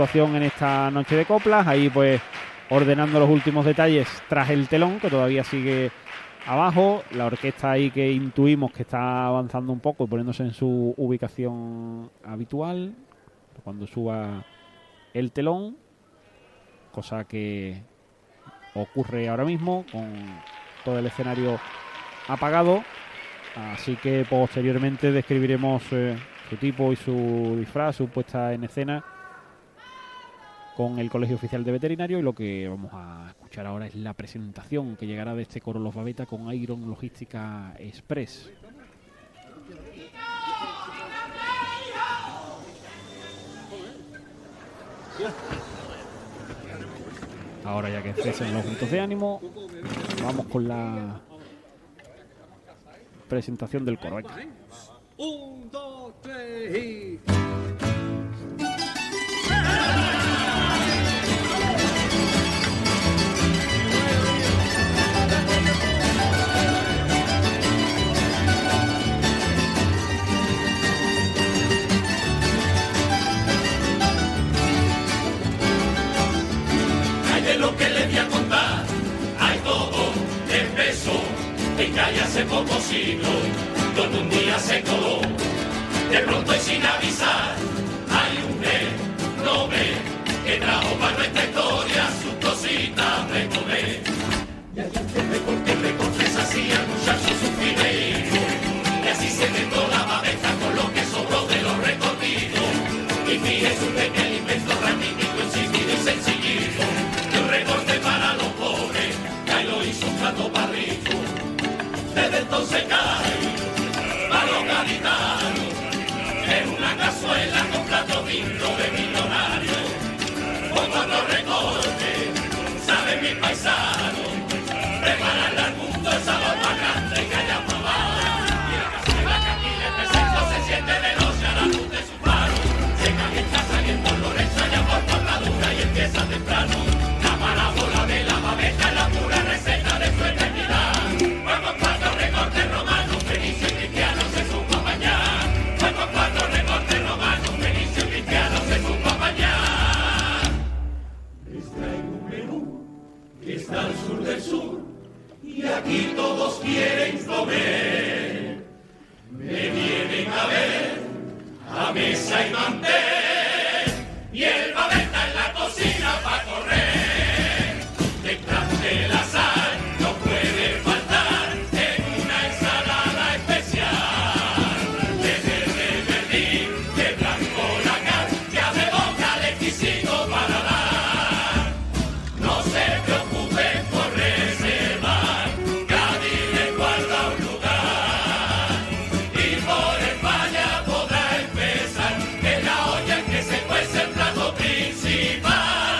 situación en esta noche de coplas, ahí pues ordenando los últimos detalles tras el telón, que todavía sigue abajo, la orquesta ahí que intuimos que está avanzando un poco, poniéndose en su ubicación habitual, cuando suba el telón, cosa que ocurre ahora mismo con todo el escenario apagado, así que posteriormente describiremos su tipo y su disfraz, su puesta en escena con el Colegio Oficial de Veterinario, y lo que vamos a escuchar ahora es la presentación que llegará de este coro Los Babeta con Iron Logística Express. Ahora ya que cesen los gritos de ánimo, vamos con la presentación del coro. 1, 2, 3 y... Lo que les voy a contar, hay todo empezó en calle hace pocos siglos, donde un día se coló, de pronto y sin avisar, hay un noble que trajo para nuestra historia sus cositas de comer. Y allá te recortes así al muchacho sufrido, y así se metió la babeta con lo que sobró de los recorridos. Y fíjese usted que el invento raquítico, insípido y sencillito, recorte para los pobres, que ahí lo hizo un plato para rico. Desde entonces cae para los gaditanos, es una cazuela con plato digno de millonario. Con otro recorte, saben mis paisanos, prepararle al mundo el sabor más grande que haya probado. Y la cazuela que aquí le presento se siente de noche a la luz de su faro. Se calienta saliendo el lorezo allá por Torradura y empieza temprano. Parábola de la babeta es la pura receta de su eternidad. Vamos cuatro recortes romanos, fenicio y cristiano se supo a bañar. Vamos cuatro recortes romanos, fenicio y cristiano se supo a bañar. Les traigo un menú que está al sur del sur, y aquí todos quieren comer. Me vienen a ver a mesa y mantel, y el babeta en la cocina para correr. De la sal no puede faltar en una ensalada especial. De verdín, de blanco la carne, de boca exquisito para dar. No se preocupen por reservar, Cádiz le guarda un lugar. Y por España podrá empezar en la olla en que se cuece el plato principal.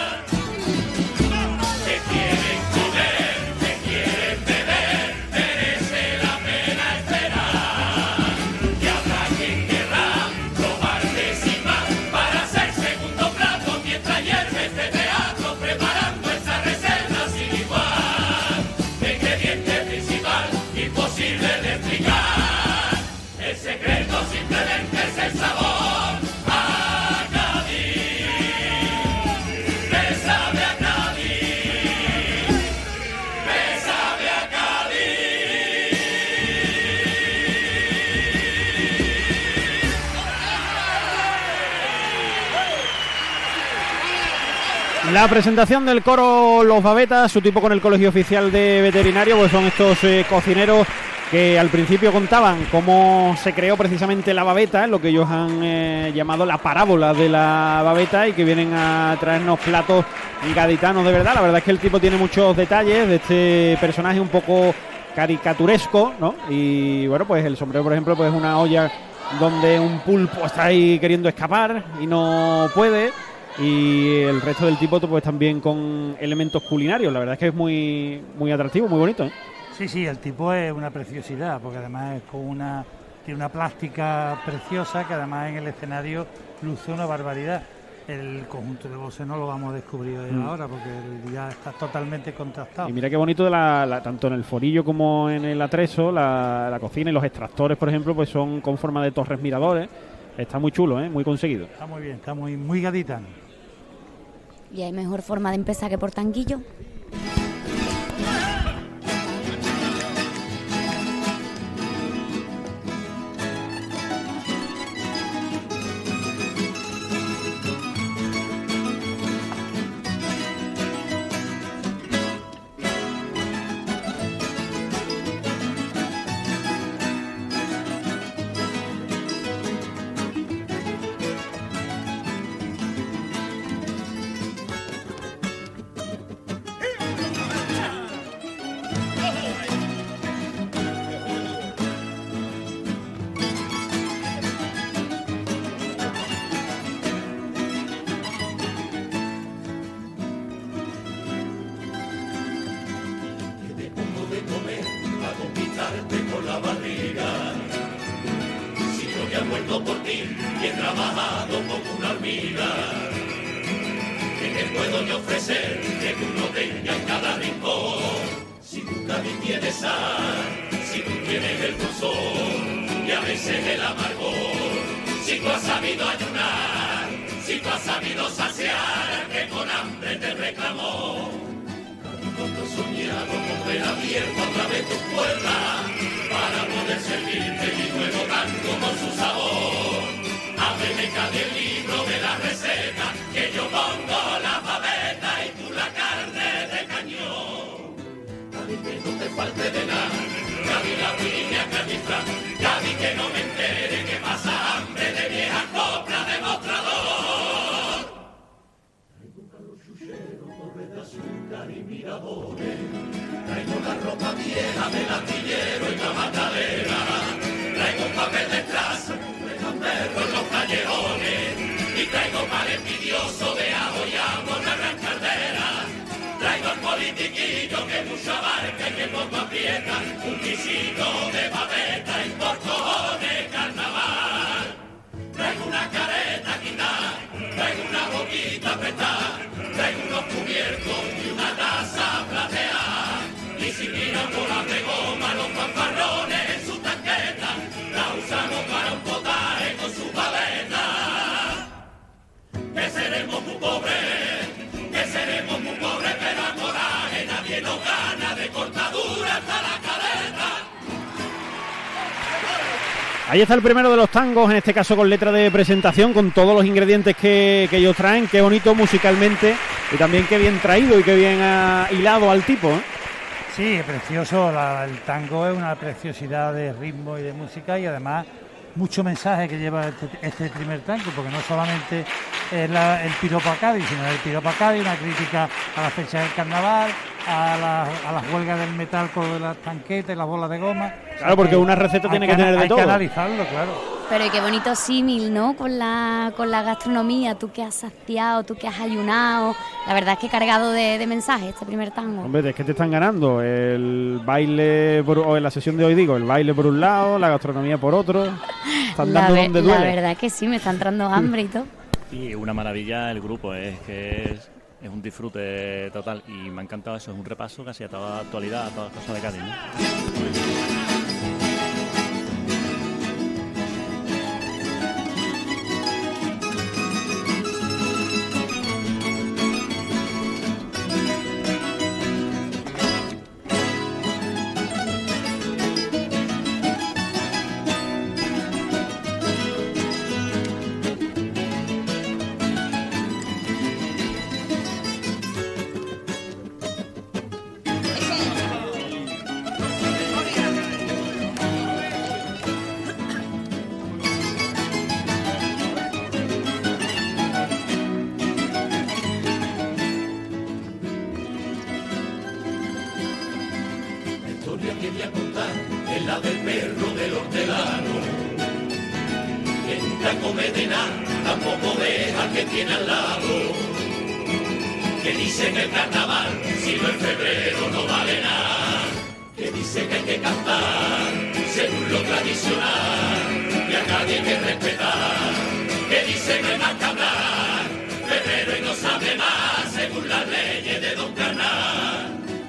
La presentación del coro Los Babetas, su tipo con el Colegio Oficial de Veterinario, pues son estos cocineros que al principio contaban cómo se creó precisamente la babeta, lo que ellos han llamado la parábola de la babeta, y que vienen a traernos platos gaditanos de verdad. La verdad es que el tipo tiene muchos detalles de este personaje un poco caricaturesco, ¿no? Y bueno, pues el sombrero, por ejemplo, pues es una olla donde un pulpo está ahí queriendo escapar y no puede. Y el resto del tipo pues también con elementos culinarios. La verdad es que es muy atractivo, muy bonito, ¿eh? Sí, el tipo es una preciosidad, porque además es tiene una plástica preciosa, que además en el escenario luce una barbaridad. El conjunto de voces no lo vamos a descubrir ahora, porque ya está totalmente contrastado. Y mira qué bonito tanto en el forillo como en el atrezo, la cocina y los extractores, por ejemplo, pues son con forma de torres miradores. Está muy chulo, muy conseguido. Está muy bien, está muy gaditano. Y hay mejor forma de empezar que por tanguillo. Ahí está el primero de los tangos, en este caso con letra de presentación, con todos los ingredientes que ellos traen. Qué bonito musicalmente y también qué bien traído y qué bien hilado al tipo, ¿eh? Sí, precioso. El tango es una preciosidad de ritmo y de música, y además mucho mensaje que lleva este primer tango, porque no solamente es el piropo a Cádiz, sino el piropo a Cádiz, una crítica a la fecha del carnaval, a las huelgas del metal con las tanquetas y las bolas de goma. Claro, porque una receta tiene que tener de todo. Hay que analizarlo, claro. Pero qué bonito símil, ¿no? Con la gastronomía, tú que has saciado, tú que has ayunado. La verdad es que cargado de mensajes este primer tango. Hombre, es que te están ganando el baile, o en la sesión de hoy digo, el baile por un lado, la gastronomía por otro. Están dando donde duele. La verdad es que sí, me está entrando hambre y todo. Y una maravilla el grupo, es un disfrute total y me ha encantado eso, es un repaso casi a toda la actualidad, a todas las cosas de Cádiz, ¿no? Que voy a contar es la del perro del hortelano, que nunca come de nada, tampoco deja que tiene al lado, que dice que el carnaval, si no en febrero no vale nada, que dice que hay que cantar según lo tradicional, y a nadie hay que respetar, que dice que hay más que hablar, febrero y no sabe más, según las leyes de Don Carnal.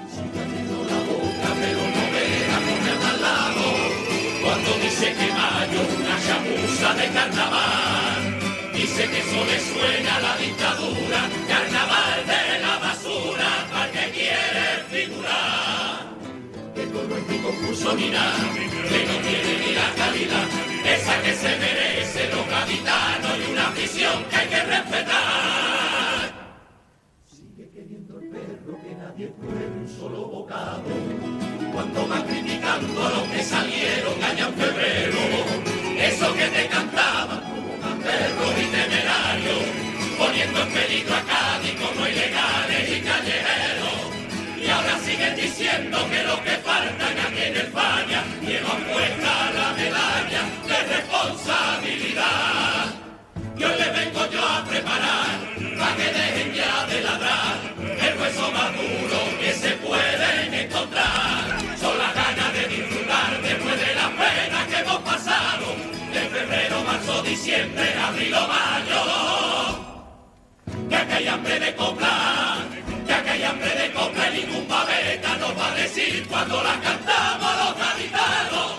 Pero no deja ponerme al lado cuando dice que mayo es una chapuza de carnaval, dice que eso le suena a la dictadura, carnaval concurso ni nada, que no tiene ni la calidad, esa que se merece los gaditanos y una afición que hay que respetar. Sigue queriendo el perro que nadie pruebe un solo bocado, cuando va criticando a los que salieron allá en febrero, eso que te cantaban como perros y temerarios, poniendo en peligro a Cádiz como ilegales y callejeros. Y ahora siguen diciendo que los que faltan aquí en España llevan puesta la medalla de responsabilidad. Y hoy les vengo yo a preparar para que dejen ya de ladrar el hueso más duro que se pueden encontrar. Son las ganas de disfrutar después de las penas que hemos pasado de febrero, marzo, diciembre, abril o mayo. Ya que hay hambre de copla, ya que hay hambre de copla y ningún paveta nos va a decir cuando la cantamos los gaditanos.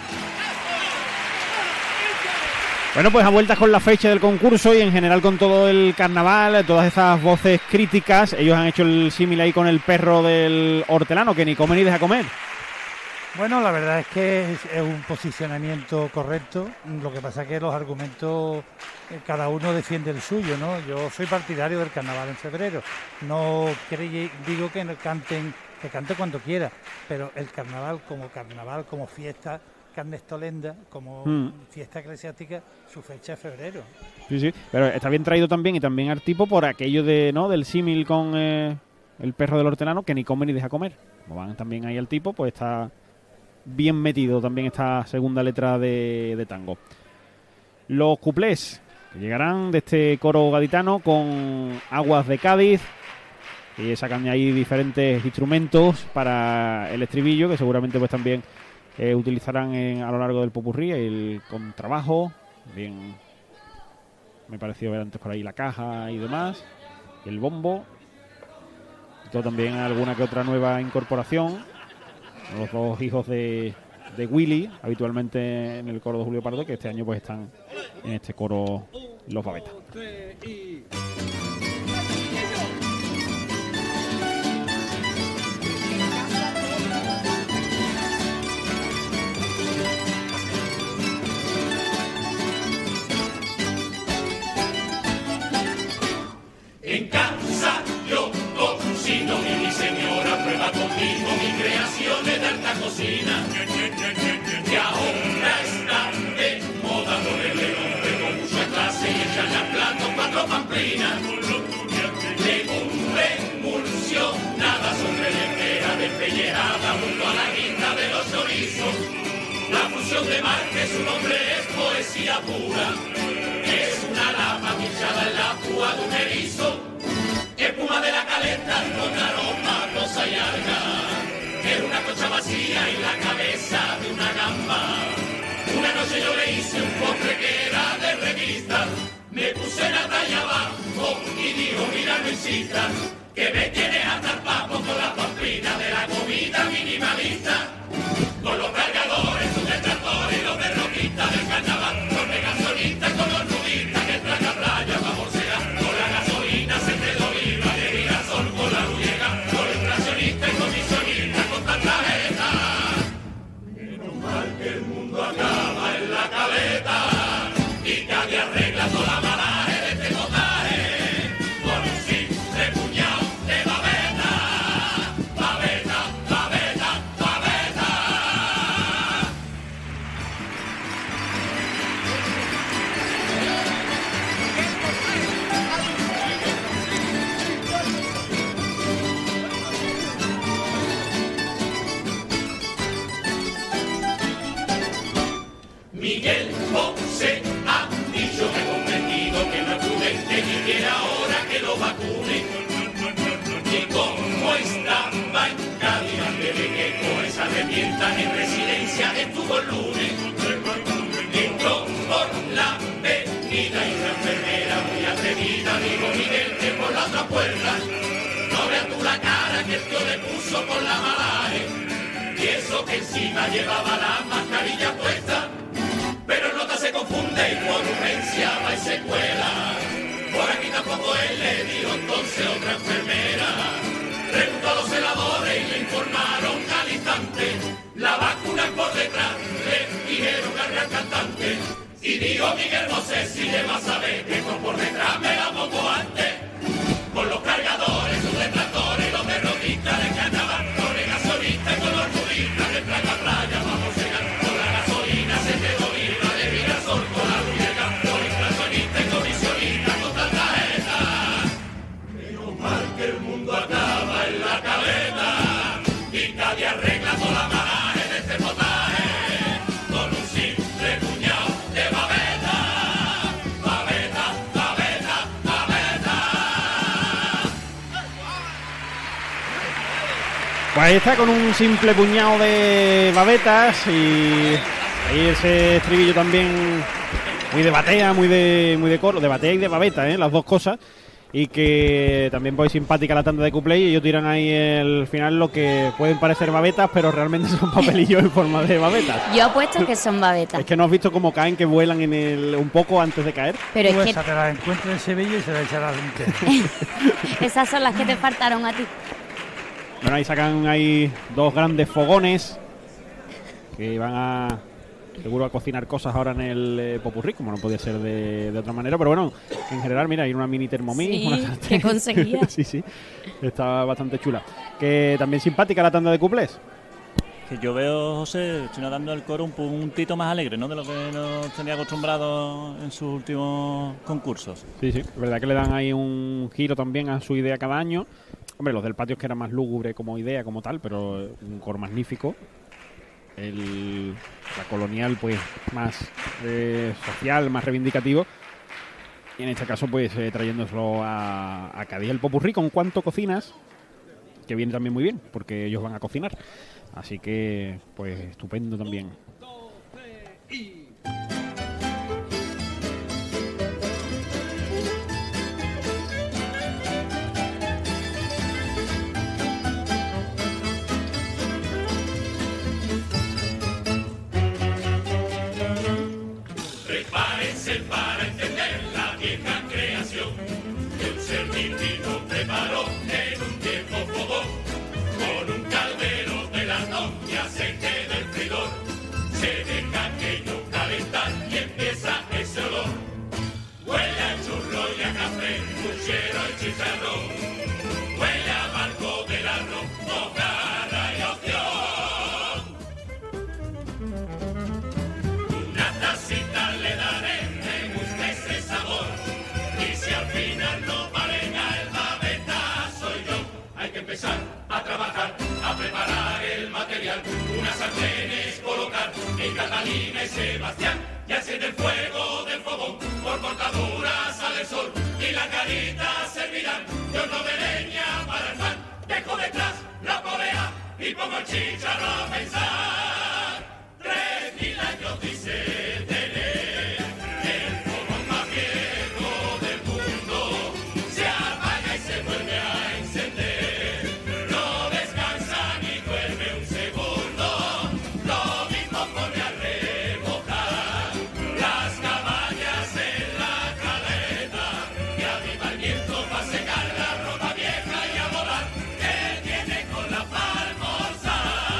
Bueno, pues a vueltas con la fecha del concurso y en general con todo el carnaval, todas esas voces críticas, ellos han hecho el símil ahí con el perro del hortelano, que ni come ni deja comer. Bueno, la verdad es que es un posicionamiento correcto, lo que pasa es que los argumentos, cada uno defiende el suyo, ¿no? Yo soy partidario del carnaval en febrero, no digo que no canten, que cante cuando quiera, pero el carnaval, como fiesta carnestolenda, como fiesta eclesiástica, su fecha es febrero. Sí, sí, pero está bien traído también y también al tipo por aquello de, ¿no?, del símil con el perro del hortelano, que ni come ni deja comer. Como van también ahí al tipo, pues está bien metido también esta segunda letra de tango. Los cuplés que llegarán de este coro gaditano con Aguas de Cádiz, y sacan ahí diferentes instrumentos para el estribillo, que seguramente pues también utilizarán a lo largo del popurrí, el contrabajo, bien me pareció ver antes por ahí la caja y demás, el bombo, y todo también alguna que otra nueva incorporación. Los dos hijos de Willy, habitualmente en el coro de Julio Pardo, que este año pues están en este coro Los Babetas. En casa yo cocino y mi señora prueba conmigo mis creaciones de alta cocina. Que ahora está de moda ponerle nombre con mucha clase y echarle al plato 4 pamplinas. Legumbre emulsionada sobre lentera despellejada junto a la guinda de los chorizos. La fusión de mar que su nombre es poesía pura. Es una lapa pinchada en la púa de un erizo. Espuma de la caleta con aroma rosa y alga. Es una concha vacía y la cabeza de una gamba. Una noche yo le hice un postre que era de revista. Me puse la talla abajo y dijo, mira Luisita, que me tienes hasta el papo con la pamplina de la comida minimalista. Con los cargadores, sus detractores y los derroquistas del carnaval. Los negacionistas con los nudistas que entran a playa pa' borsear. Con la gasolina, aceite de oliva, de girasol con la llega. Con los inflacionistas y comisionistas con tanta jeta. Menos mal que el mundo acaba en la caleta y nadie arregla toda la malaje de este montaje con un simple puñado de babeta. Babeta, babeta, babeta. Miguel José ha dicho que ha comprendido que no es prudente ni quiere ahora que lo vacunen. Y como estaba en Cádiz antes de que con esa herramienta en residencia estuvo el lunes. Entró por la avenida y la enfermera muy atrevida dijo Miguel que por la otra puerta. No veas tú la cara que el tío le puso con la malaje. Y eso que encima llevaba la mascarilla puesta. Pero nota se confunde y por urgencia va y se cuela. Por aquí tampoco él le dijo entonces otra enfermera. Preguntó a los celadores y le informaron al instante. La vacuna adelante. Y digo Miguel José, si le vas a ver que por detrás me la pongo antes. Con los cargadores, los detractores, los derrotistas de carnaval, con el gasolista y con los turistas de playa a playa vamos a llegar. Con la gasolina se te domina de girasol, con la luz de gas, con inflacionista y comisionista con tanta jeta. Menos mal que el mundo acaba en la cabeza y nadie arregla toda la maraje de este potaje con un simple puñado de babeta. Babeta, babeta, babeta. Pues ahí está, con un simple puñado de babetas, y ahí ese estribillo también muy de batea, muy de coro, de batea y de babeta, las dos cosas. Y que también pues simpática la tanda de cuplé, y ellos tiran ahí el final lo que pueden parecer babetas, pero realmente son papelillos en forma de babetas. Yo apuesto que son babetas. Es que no has visto cómo caen, que vuelan un poco antes de caer. Pero es que Esa te la encuentras en Sevilla y se la echarás entera. esas son las que te faltaron a ti. Bueno, ahí sacan ahí dos grandes fogones que van a, seguro, a cocinar cosas ahora en el popurrí, como no podía ser de otra manera. Pero bueno, en general, mira, hay una mini Thermomix, Sí, una sartén. que conseguía. sí, está bastante chula. Que también simpática la tanda de cuplés. Que yo veo, José, estoy notando el coro un puntito más alegre, ¿no?, de lo que nos tenía acostumbrado en sus últimos concursos. Sí, es verdad que le dan ahí un giro también a su idea cada año. Hombre, los del patio es que era más lúgubre como idea, como tal, pero un coro magnífico. La colonial, pues, más social, más reivindicativo. Y en este caso, pues, trayéndoslo a Cádiz. El popurrí con Cuánto Cocinas, que viene también muy bien, porque ellos van a cocinar. Así que, pues, estupendo también. Prepárense para entender la vieja creación que un ser divino preparó en un viejo fogón. Con un caldero de latón y aceite del freidor se deja aquello calentar y empieza ese olor. Huele a churro y a café, puchero y chicharrón. Huele a barco del arroz, mojarra y opción. Una tacita le daré, me gusta ese sabor. Y si al final no pareja el babeta soy yo. Hay que empezar a trabajar, a preparar el material. Unas sartenes colocar en Catalina y Sebastián. Y enciende el fuego del fogón, por cortaduras sale el sol. Y las caritas servirán de horno de leña para el pan. Dejo detrás la polea y pongo el chícharo a pensar. 3000 años dice tener el fogón más viejo del mundo. Se apaga y se vuelve a encender. No descansa ni duerme un segundo. Lo mismo pone a remojar las cabañas en la caleta. Y aviva el viento para secar la ropa vieja y a volar. Él viene con la palmosa.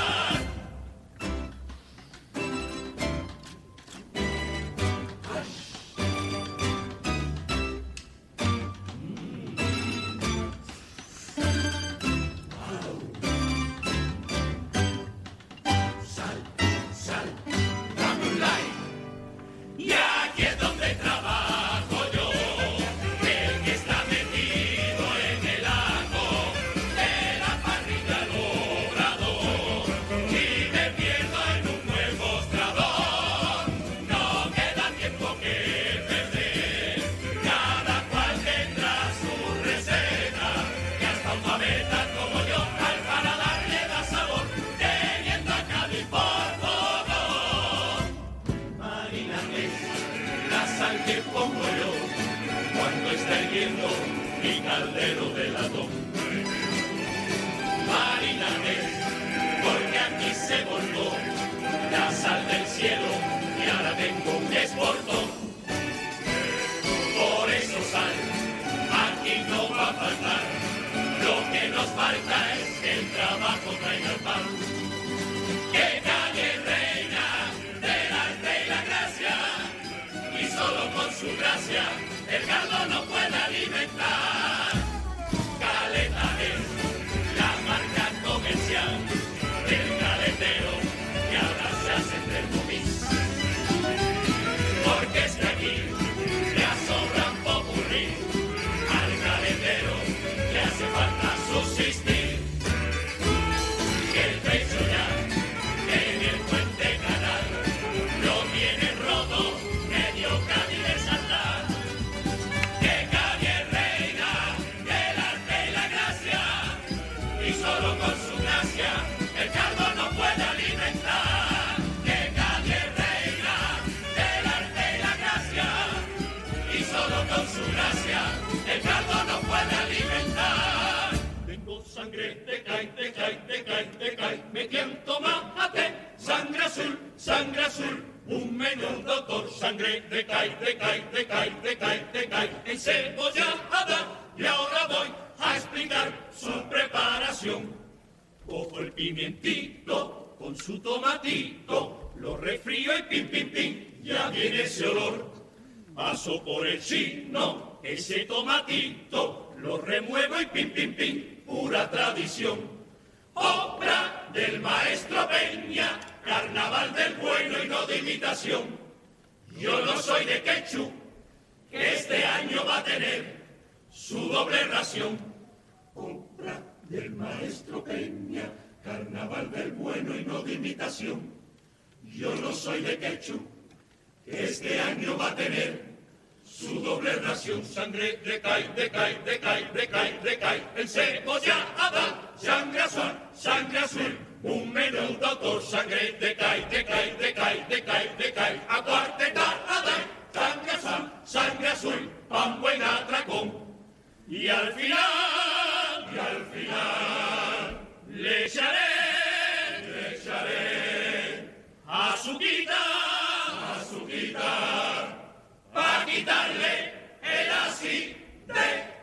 Dame un like. Y aquí es donde trabajo yo, el que está metido en el ajo de la parrilla al obrador. Y me pierdo en un buen mostrador, no queda tiempo que perder. Cada cual tendrá su receta, y hasta un babeta como yo al paladar le da sabor, teniendo a Cádiz por favor. Marina es la sal que pongo yo cuando está hirviendo mi caldero de latón. Marina es porque aquí se volcó la sal del cielo y ahora tengo un esportón. Por eso sal, aquí no va a faltar. Lo que nos falta es que el trabajo traiga el pan. Que calle reina del arte y la gracia. caldo no puede alimentar. Caleta es la marca comercial del caletero que ahora se hace Thermomix. Porque es que aquí ya sobra un popurrí, al caletero le hace falta subsistir. Que el pecho ya en el puente canal lo tiene roto, medio Cádiz de saldar. Que Cádiz es reina del arte y la gracia, y solo con su gracia el caldo no puede alimentar. Que Cádiz es reina del arte y la gracia, y solo con su gracia el caldo no puede alimentar. Tengo sangre de cae, de cae, de cae, de cae, metí en tomate, sangre azul, un menú doctor, sangre de cae, de cae, de cae, de cae, de cae, encebollada, y ahora voy a explicar su preparación. Cojo el pimientito con su tomatito, lo refrío y pim, pim, pim, ya viene ese olor. Paso por el chino, ese tomatito, lo remuevo y pim, pim, pim, pura tradición. Obra del maestro Peña, carnaval del bueno y no de imitación. Yo no soy de ketchup, que este año va a tener su doble ración. Obra del maestro Peña, carnaval del bueno y no de imitación. Yo no soy de ketchup, que este año va a tener su doble ración. Sangre de cae, de cae, de cae, de cae, de cae, encebollada, sangre azul, un menú doctor, sangre de cae, de cae, de cae, de cae, de cae, acuartetada, sangre azul, pan buen atracón. Y al final, le echaré azuquita, pa' quitarle el acidez.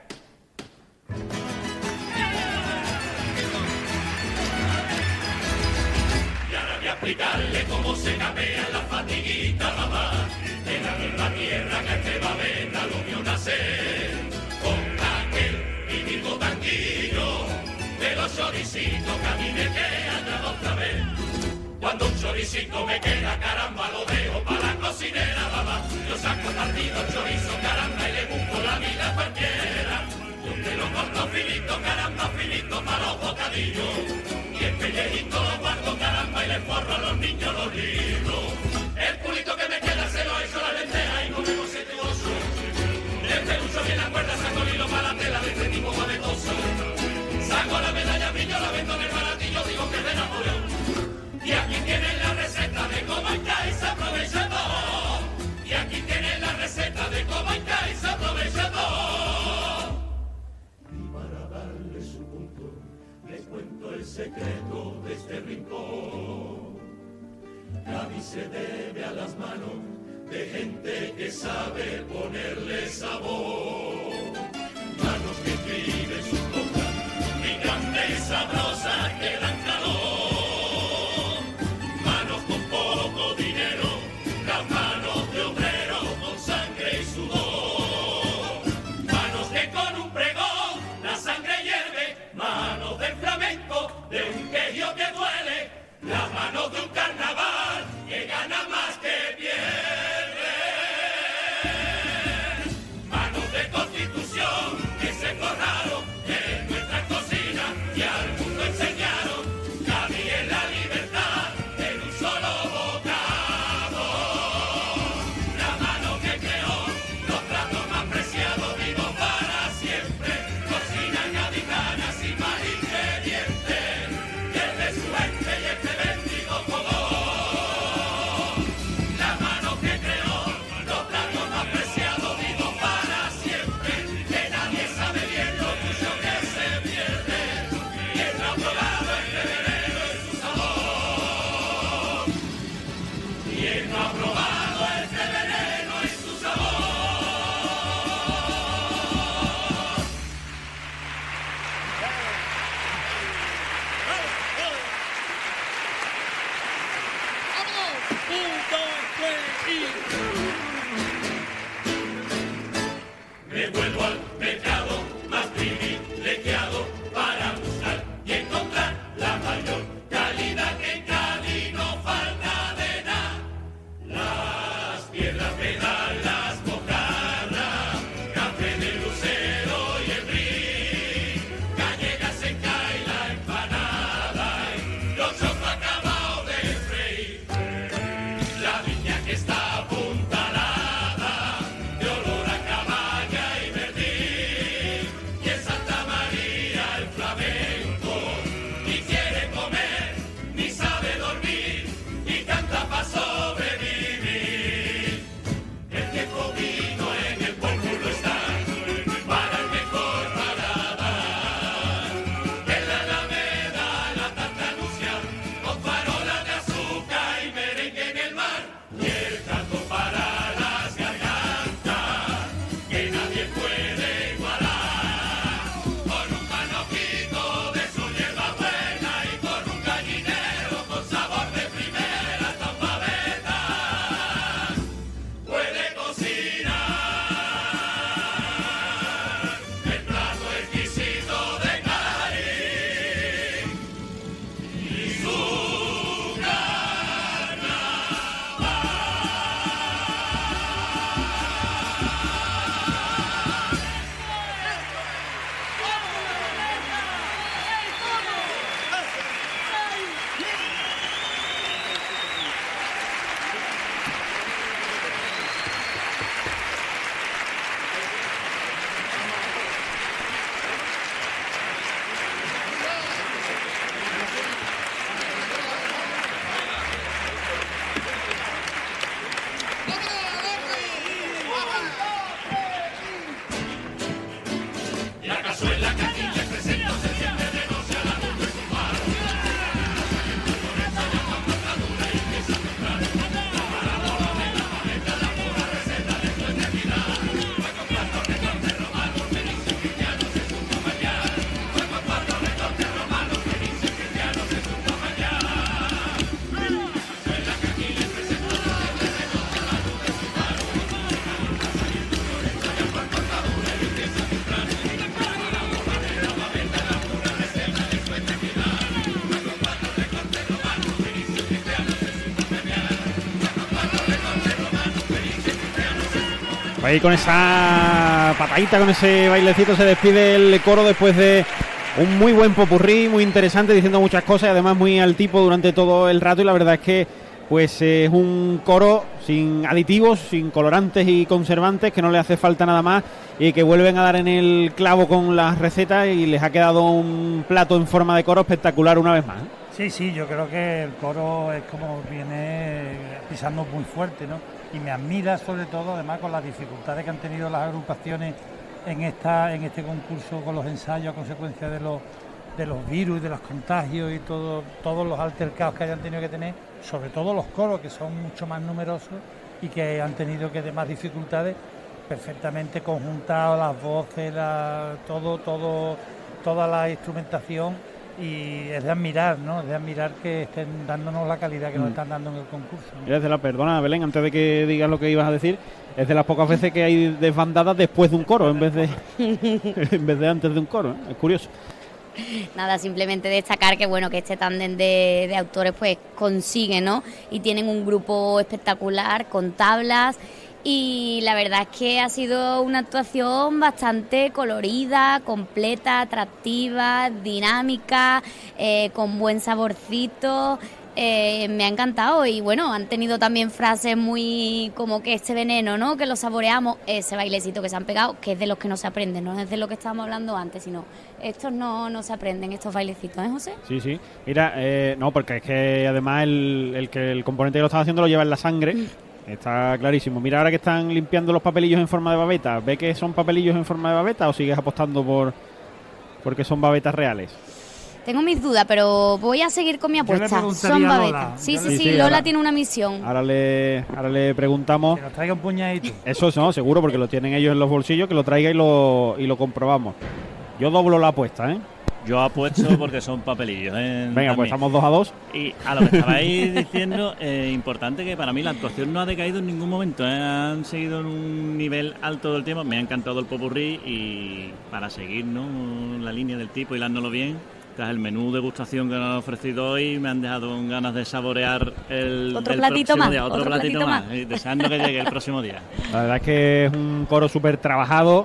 Y ahora voy a explicarle cómo se capea la fatiguita, mamá. En la misma tierra que este va a ver a lo mío nacer. Con aquel pimiento tanquillo de los choricitos que a mí me quedan otra vez. Cuando un choricito me queda, caramba, lo dejo para la cocinera, mamá. Yo saco partido el chorizo, caramba, y le busco la vida a cualquiera. Yo te lo corto finito, caramba, finito para los bocadillos. Y el pellejito lo guardo, caramba, y le forro a los niños los libros. El culito que me queda se lo echo la lenteja y comemos este oso. El pelucho bien la cuerda, saco el hilo para la tela de este tipo paletoso. Saco la medalla, brillo, la vendo en el baratillo, digo que es de Napoleón. Y aquí tienen la receta de cómo en casa se aprovecha todo. Y aquí tienen la receta de cómo en casa se aprovecha todo. Y para darle su punto, les cuento el secreto de este rincón. Cádiz se debe a las manos de gente que sabe ponerle sabor. Manos que escriben sus cosas, picantes y sabrosas que dan calor. Poco dinero, las manos de obrero con sangre y sudor. Manos que con un pregón la sangre hierve, manos del flamenco, de un quejío que duele, las manos de un carnaval que gana más que pierde. Manos de cortita Ahí con esa patadita, con ese bailecito se despide el coro después de un muy buen popurrí, muy interesante, diciendo muchas cosas y además muy al tipo durante todo el rato, y la verdad es que pues es un coro sin aditivos, sin colorantes y conservantes, que no le hace falta nada más y que vuelven a dar en el clavo con las recetas y les ha quedado un plato en forma de coro espectacular una vez más. Sí, yo creo que el coro es como viene pisando muy fuerte, ¿no? Y me admira sobre todo, además, con las dificultades que han tenido las agrupaciones en este concurso, con los ensayos a consecuencia de los virus, de los contagios y todos los altercados que hayan tenido que tener, sobre todo los coros, que son mucho más numerosos y que han tenido que tener más dificultades, perfectamente conjuntado, las voces, toda la instrumentación. Y es de admirar, ¿no? Es de admirar que estén dándonos la calidad que nos están dando en el concurso, ¿no? Perdona, Belén, antes de que digas lo que ibas a decir, es de las pocas veces que hay desbandadas después de un coro en vez de antes de un coro, ¿eh? Es curioso. Nada, simplemente destacar que bueno, que este tándem de autores pues consigue, ¿no? Y tienen un grupo espectacular con tablas. Y la verdad es que ha sido una actuación bastante colorida, completa, atractiva, dinámica, con buen saborcito. Me ha encantado y bueno, han tenido también frases muy como que este veneno, ¿no? Que lo saboreamos, ese bailecito que se han pegado, que es de los que no se aprenden, no es de lo que estábamos hablando antes, sino estos no se aprenden, estos bailecitos, ¿eh, José? Sí. Mira, no, porque es que además el componente que lo estaba haciendo lo lleva en la sangre. Está clarísimo. Mira, ahora que están limpiando los papelillos en forma de babeta, ¿ve que son papelillos en forma de babeta o sigues apostando porque son babetas reales? Tengo mis dudas, pero voy a seguir con mi apuesta. Son babetas. Sí, Lola tiene una misión. Ahora le preguntamos. Que nos traiga un puñadito. Eso no, seguro, porque lo tienen ellos en los bolsillos, que lo traiga y lo comprobamos. Yo doblo la apuesta, ¿eh? Yo apuesto porque son papelillos. Venga, pues estamos 2-2. Y a lo que estabais diciendo, importante que para mí la actuación no ha decaído en ningún momento. Han seguido en un nivel alto del tiempo. Me ha encantado el popurrí y para seguir, ¿no?, la línea del tipo, hilándolo bien. Tras el menú degustación que nos han ofrecido hoy, me han dejado con ganas de saborear otro platito más. Otro platito más. Deseando que llegue el próximo día. La verdad es que es un coro súper trabajado.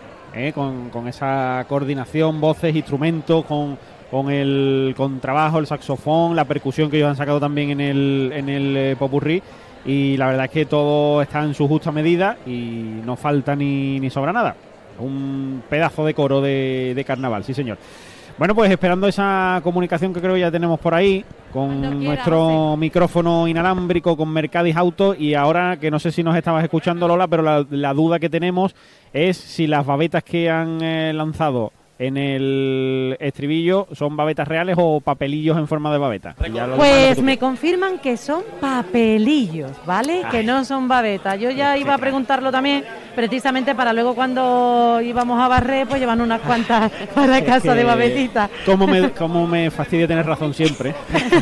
Con esa coordinación, voces, instrumentos, con el contrabajo, el saxofón, la percusión que ellos han sacado también en el popurrí, y la verdad es que todo está en su justa medida y no falta ni sobra nada. Un pedazo de coro de carnaval, sí señor. Bueno, pues esperando esa comunicación que creo ya tenemos por ahí, con nuestro micrófono inalámbrico, con Mercadis Auto, y ahora que no sé si nos estabas escuchando, Lola, pero la duda que tenemos es si las babetas que han lanzado en el estribillo son babetas reales o papelillos en forma de babeta. Pues me confirman que son papelillos, ¿vale? Que no son babetas. Yo ya iba a preguntarlo también, precisamente para luego cuando íbamos a barrer, pues llevan unas cuantas para casa de babetitas. ¿Cómo me fastidia tener razón siempre?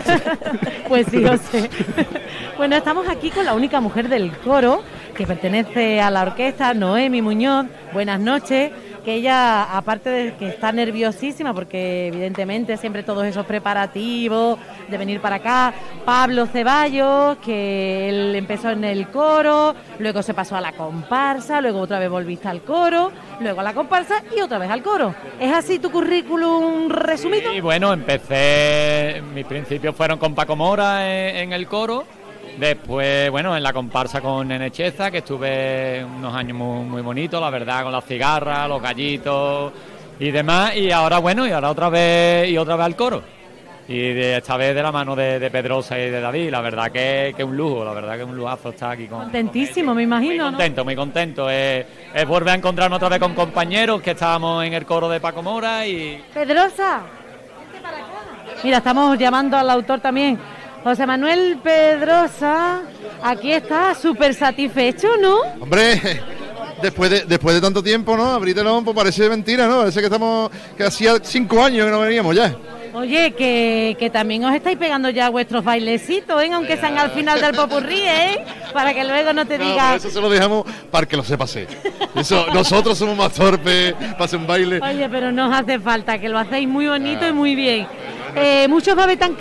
Pues sí, lo sé. Bueno, estamos aquí con la única mujer del coro, que pertenece a la orquesta, Noemi Muñoz. Buenas noches. Que ella, aparte de que está nerviosísima, porque evidentemente siempre todos esos preparativos de venir para acá, Pablo Ceballos, que él empezó en el coro, luego se pasó a la comparsa, luego otra vez volviste al coro, luego a la comparsa y otra vez al coro. ¿Es así tu currículum resumido? Sí, bueno, mis principios fueron con Paco Mora en el coro. Después, bueno, en la comparsa con Nene Cheza, que estuve unos años muy, muy bonitos, la verdad, con las cigarras, los gallitos y demás. Y ahora otra vez al coro. Y esta vez de la mano de Pedrosa y de David. La verdad que es un lujo, la verdad que es un lujazo estar aquí con... Contentísimo, me imagino, muy contento. Es volver a encontrarme otra vez con compañeros que estábamos en el coro de Paco Mora y... Pedrosa, vente para acá. Mira, estamos llamando al autor también. José Manuel Pedrosa, aquí está súper satisfecho, ¿no? Hombre, después de tanto tiempo, ¿no? Abrir telón, pues parece mentira, ¿no? Parece que hacía 5 años que no veníamos ya. Oye, que también os estáis pegando ya vuestros bailecitos, ¿eh? Aunque sean al final del popurrí, ¿eh? Para que luego no te digas... Eso se lo dejamos para que lo sepas. Eso, nosotros somos más torpes para hacer un baile. Oye, pero no os hace falta, que lo hacéis muy bonito y muy bien. Muchos babetas